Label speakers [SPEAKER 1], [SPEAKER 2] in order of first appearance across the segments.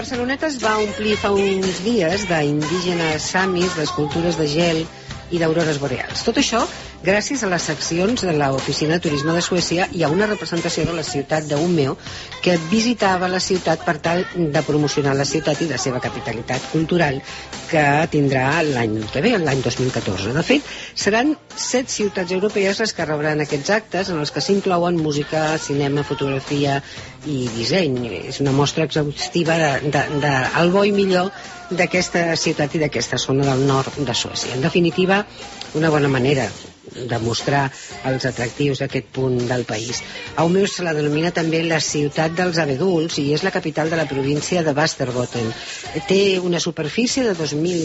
[SPEAKER 1] Barceloneta es va omplir fa uns dies d'indígenes samis, d'escultures de gel i d'aurores boreals. Tot això gràcies a les seccions de l'Oficina de Turisme de Suècia i a una representació de la ciutat d'Umeå que visitava la ciutat per tal de promocionar la ciutat i la seva capitalitat cultural que tindrà l'any que ve, l'any 2014. De fet, seran 7 ciutats europees les que rebran aquests actes en els que s'inclouen música, cinema, fotografia i disseny. És una mostra exhaustiva del bo i millor d'aquesta ciutat i d'aquesta zona del nord de Suècia. En definitiva, una bona manera de mostrar els atractius d'aquest punt del país. Umeå se la denomina també la ciutat dels abeduls i és la capital de la província de Västerbotten. Té una superfície de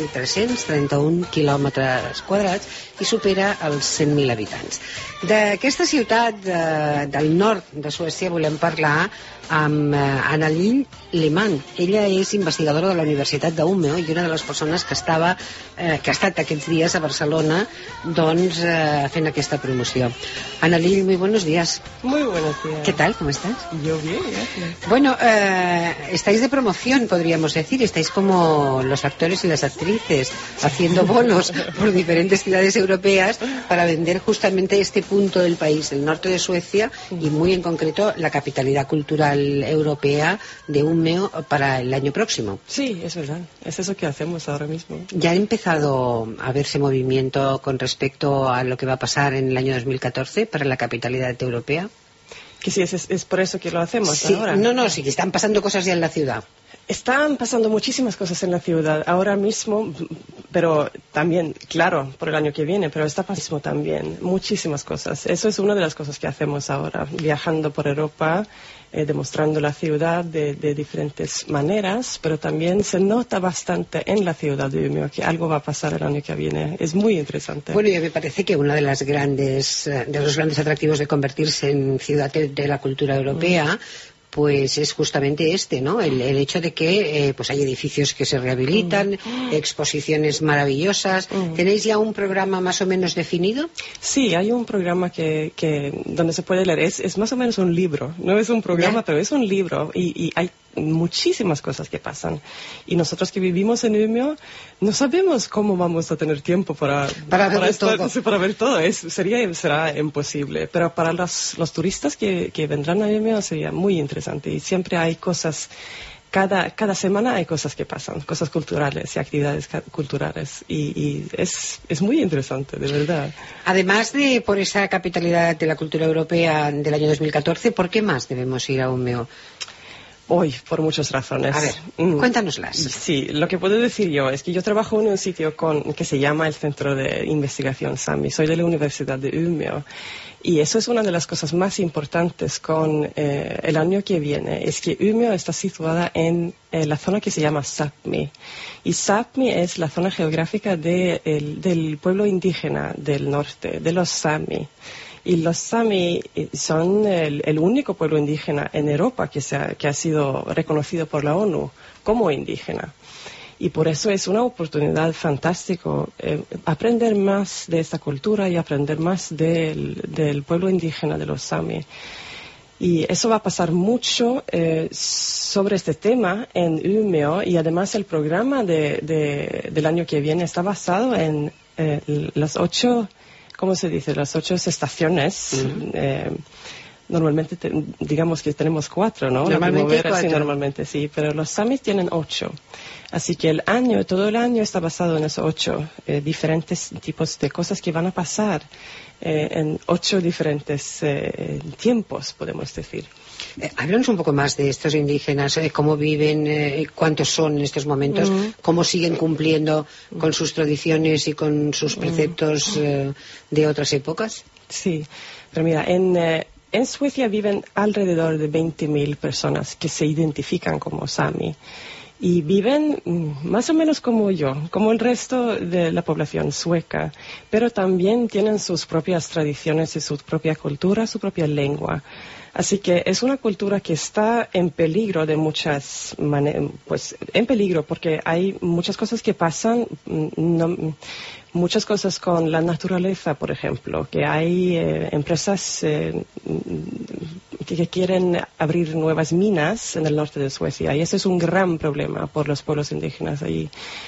[SPEAKER 1] 2.331 quilòmetres quadrats i supera els 100.000 habitants. D'aquesta ciutat del nord de Suècia volem parlar amb Anna-Lill Lehmann. Ella és investigadora de la Universitat d'Umeå i una de les persones que ha estat aquests dies a Barcelona fent aquesta promoción. Anna-Lill, muy buenos días.
[SPEAKER 2] Muy buenos días.
[SPEAKER 1] ¿Qué tal? ¿Cómo estás?
[SPEAKER 2] Yo bien, gracias.
[SPEAKER 1] Bueno, estáis de promoción, podríamos decir. Estáis como los actores y las actrices haciendo bolos por diferentes ciudades europeas para vender justamente este punto del país, el norte de Suecia, y muy en concreto la capitalidad cultural europea de Umeå para el año próximo.
[SPEAKER 2] Sí, es verdad. Es eso que hacemos ahora mismo.
[SPEAKER 1] ¿Ya ha empezado a verse movimiento con respecto a lo que va a pasar en el año 2014 para la capitalidad europea?
[SPEAKER 2] Que sí, es por eso que lo hacemos
[SPEAKER 1] Sí,
[SPEAKER 2] ahora.
[SPEAKER 1] sí, que están pasando cosas ya en la ciudad.
[SPEAKER 2] Están pasando muchísimas cosas en la ciudad ahora mismo, pero también, claro, por el año que viene, pero está pasando también muchísimas cosas. Eso es una de las cosas que hacemos ahora, viajando por Europa, demostrando la ciudad de diferentes maneras, pero también se nota bastante en la ciudad de Umeå que algo va a pasar el año que viene. Es muy interesante.
[SPEAKER 1] Bueno, y me parece que uno de los grandes atractivos de convertirse en ciudad de la cultura europea pues es justamente ¿no? El hecho de que pues hay edificios que se rehabilitan, exposiciones maravillosas. ¿Tenéis ya un programa más o menos definido?
[SPEAKER 2] Sí, hay un programa que donde se puede leer. Es más o menos un libro. No es un programa, pero es un libro. Y hay muchísimas cosas que pasan. Y nosotros que vivimos en Umeå no sabemos cómo vamos a tener tiempo para ver todo. Será imposible. Pero para los turistas que vendrán a Umeå sería muy interesante. Y siempre hay cosas, cada semana hay cosas que pasan, cosas culturales y actividades culturales. Y es muy interesante, de verdad.
[SPEAKER 1] Además de por esa capitalidad de la cultura europea del año 2014, ¿por qué más debemos ir a Umeå?
[SPEAKER 2] Hoy, por muchas razones.
[SPEAKER 1] A ver, cuéntanoslas.
[SPEAKER 2] Sí, lo que puedo decir yo es que yo trabajo en un sitio que se llama el Centro de Investigación Sámi. Soy de la Universidad de Umeå. Y eso es una de las cosas más importantes con el año que viene. Es que Umeå está situada en la zona que se llama Sápmi. Y Sápmi es la zona geográfica del pueblo indígena del norte, de los Sámi. Y los Sámi son el único pueblo indígena en Europa que ha sido reconocido por la ONU como indígena. Y por eso es una oportunidad fantástica aprender más de esta cultura y aprender más del pueblo indígena de los Sámi. Y eso va a pasar mucho sobre este tema en Umeå, y además el programa del año que viene está basado en las 8... ¿Cómo se dice? Las 8 estaciones. Normalmente, digamos que tenemos 4, ¿no?
[SPEAKER 1] Normalmente 4.
[SPEAKER 2] Sí, normalmente sí, pero los Sámis tienen 8. Así que todo el año está basado en esos 8 diferentes tipos de cosas que van a pasar en 8 diferentes tiempos, podemos decir.
[SPEAKER 1] Háblanos un poco más de estos indígenas, cómo viven, cuántos son en estos momentos, cómo siguen cumpliendo con sus tradiciones y con sus preceptos de otras épocas.
[SPEAKER 2] Sí, pero mira, en Suecia viven alrededor de 20.000 personas que se identifican como Sámi. Y viven más o menos como yo, como el resto de la población sueca, pero también tienen sus propias tradiciones y su propia cultura, su propia lengua. Así que es una cultura que está en peligro de muchas maneras, pues en peligro porque hay muchas cosas que pasan, muchas cosas con la naturaleza, por ejemplo, que hay empresas que quieren abrir nuevas minas en el norte de Suecia, y ese es un gran problema por los pueblos indígenas allí.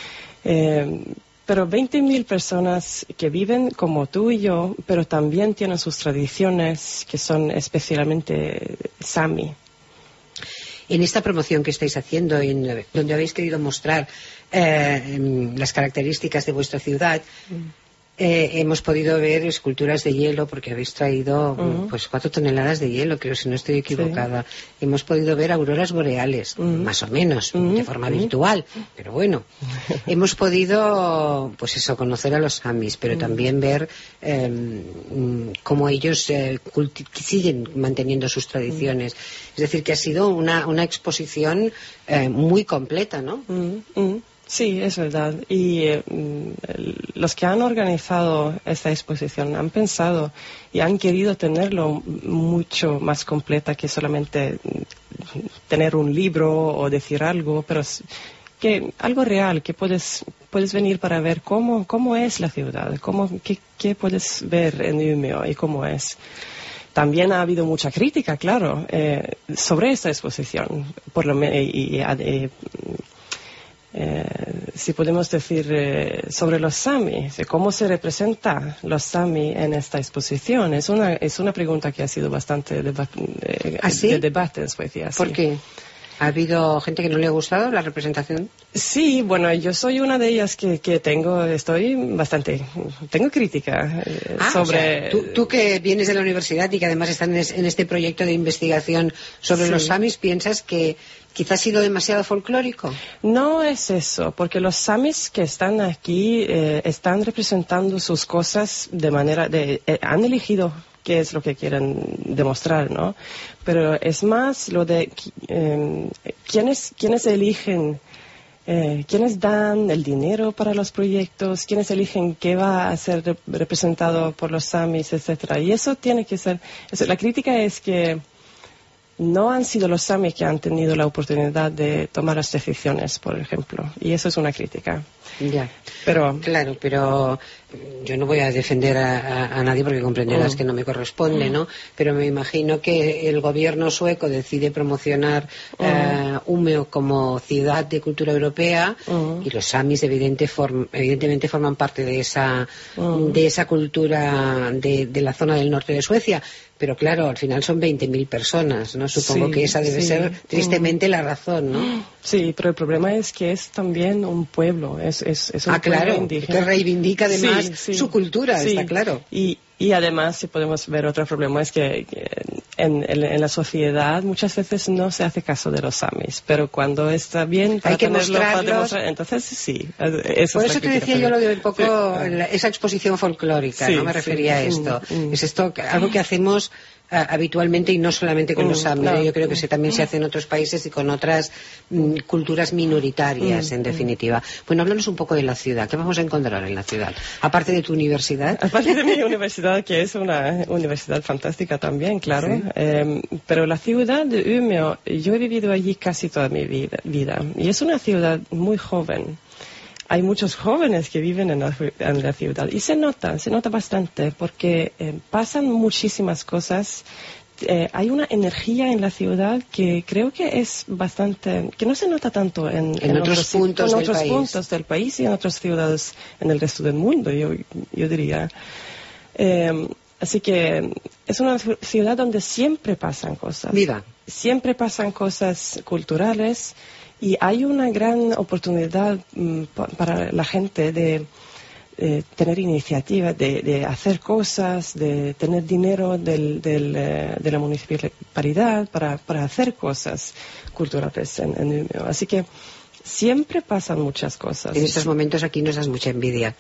[SPEAKER 2] Pero 20.000 personas que viven como tú y yo, pero también tienen sus tradiciones que son especialmente Sami.
[SPEAKER 1] En esta promoción que estáis haciendo, donde habéis querido mostrar las características de vuestra ciudad, hemos podido ver esculturas de hielo, porque habéis traído pues 4 toneladas de hielo, creo, si no estoy equivocada. Sí. Hemos podido ver auroras boreales, más o menos, de forma virtual, pero bueno. Hemos podido, pues eso, conocer a los samis, pero también ver cómo ellos siguen manteniendo sus tradiciones. Es decir, que ha sido una exposición muy completa, ¿no?
[SPEAKER 2] Sí, es verdad. Y los que han organizado esta exposición han pensado y han querido tenerlo mucho más completa que solamente tener un libro o decir algo, pero que algo real, que puedes venir para ver cómo es la ciudad, qué puedes ver en Umeå y cómo es. También ha habido mucha crítica, claro, sobre esta exposición, por lo menos. Si podemos decir sobre los Sami, cómo se representa los Sami en esta exposición, es una pregunta que ha sido bastante de debate en Suecia.
[SPEAKER 1] ¿Por qué? ¿Ha habido gente que no le ha gustado la representación?
[SPEAKER 2] Sí, bueno, yo soy una de ellas que tengo crítica sobre...
[SPEAKER 1] O sea, tú que vienes de la universidad y que además estás en este proyecto de investigación sobre los Samis, ¿piensas que quizás ha sido demasiado folclórico?
[SPEAKER 2] No es eso, porque los Samis que están aquí están representando sus cosas de manera han elegido qué es lo que quieren demostrar, ¿no? Pero es más lo de quiénes eligen, quiénes dan el dinero para los proyectos, quiénes eligen qué va a ser representado por los Samis, etcétera. Y eso tiene que ser... la crítica es que no han sido los Sami que han tenido la oportunidad de tomar las decisiones, por ejemplo. Y eso es una crítica.
[SPEAKER 1] Ya. Claro, pero yo no voy a defender a nadie porque comprenderás que no me corresponde, ¿no? Pero me imagino que el gobierno sueco decide promocionar Umeå como ciudad de cultura europea y los samis evidentemente forman parte de esa cultura de la zona del norte de Suecia. Pero claro, al final son 20.000 personas, ¿no? Supongo que esa debe ser tristemente la razón, ¿no?
[SPEAKER 2] Sí, pero el problema es que es también un pueblo, es un pueblo indígena.
[SPEAKER 1] Que reivindica además su cultura, está claro.
[SPEAKER 2] Y además, si podemos ver otro problema, es que en la sociedad muchas veces no se hace caso de los samis, pero cuando está bien para
[SPEAKER 1] hay que
[SPEAKER 2] tenerlo,
[SPEAKER 1] mostrarlos.
[SPEAKER 2] Para demostrar, entonces sí.
[SPEAKER 1] Por eso te decía yo lo de un poco esa exposición folclórica, ¿no? Me refería a esto. Es esto algo que hacemos habitualmente y no solamente con los samis. Yo creo que también se hace en otros países y con otras culturas minoritarias, en definitiva. Bueno, háblanos un poco de la ciudad. ¿Qué vamos a encontrar en la ciudad? Aparte de tu universidad.
[SPEAKER 2] Aparte de mi universidad, que es una universidad fantástica también, claro. Sí. Pero la ciudad de Umeå, yo he vivido allí casi toda mi vida. Y es una ciudad muy joven. Hay muchos jóvenes que viven en la ciudad y se nota bastante porque pasan muchísimas cosas. Hay una energía en la ciudad que creo que es bastante, que no se nota tanto en otros puntos del país y en otras ciudades en el resto del mundo, yo diría. Así que es una ciudad donde siempre pasan cosas.
[SPEAKER 1] Viva.
[SPEAKER 2] Siempre pasan cosas culturales. Y hay una gran oportunidad para la gente de tener iniciativa, de hacer cosas, de tener dinero de la municipalidad para hacer cosas culturales en Umeå. Así que siempre pasan muchas cosas.
[SPEAKER 1] En estos momentos aquí nos das mucha envidia.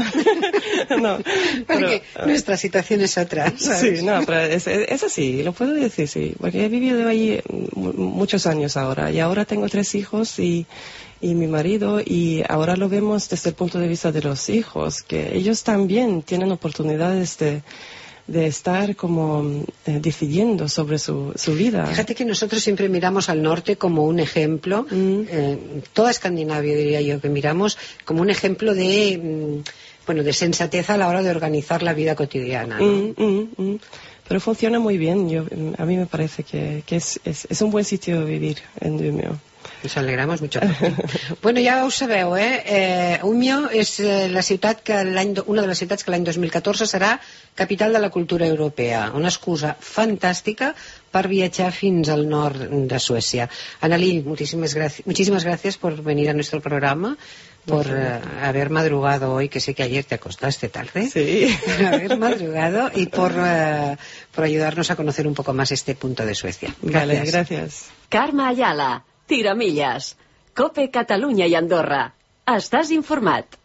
[SPEAKER 2] No,
[SPEAKER 1] porque nuestra situación es otra, ¿sabes?
[SPEAKER 2] Sí, no, pero es así, lo puedo decir, sí, porque he vivido allí muchos años ahora, y ahora tengo 3 hijos y mi marido, y ahora lo vemos desde el punto de vista de los hijos, que ellos también tienen oportunidades de estar como decidiendo sobre su vida.
[SPEAKER 1] Fíjate que nosotros siempre miramos al norte como un ejemplo, toda Escandinavia diría yo que miramos como un ejemplo de bueno, de sensatez a la hora de organizar la vida cotidiana, ¿no?
[SPEAKER 2] Pero funciona muy bien. A mí me parece que es un buen sitio de vivir en Umeå.
[SPEAKER 1] Ens alegramos mucho. Bueno, ja ho sabeu, Umeå és una de les ciutats que l'any 2014 serà capital de la cultura europea. Una excusa fantàstica per viatjar fins al nord de Suècia. Annalí, muchísimas gracias por venir a nuestro programa, por haber madrugado hoy, que sé que ayer te acostaste tarde.
[SPEAKER 2] Sí.
[SPEAKER 1] Por haber madrugado y por ayudarnos a conocer un poco más este punto de Suecia. Gracias.
[SPEAKER 2] Vale, gracias.
[SPEAKER 3] Carme Ayala, Tiramillas, COPE Catalunya i Andorra. Estàs informat.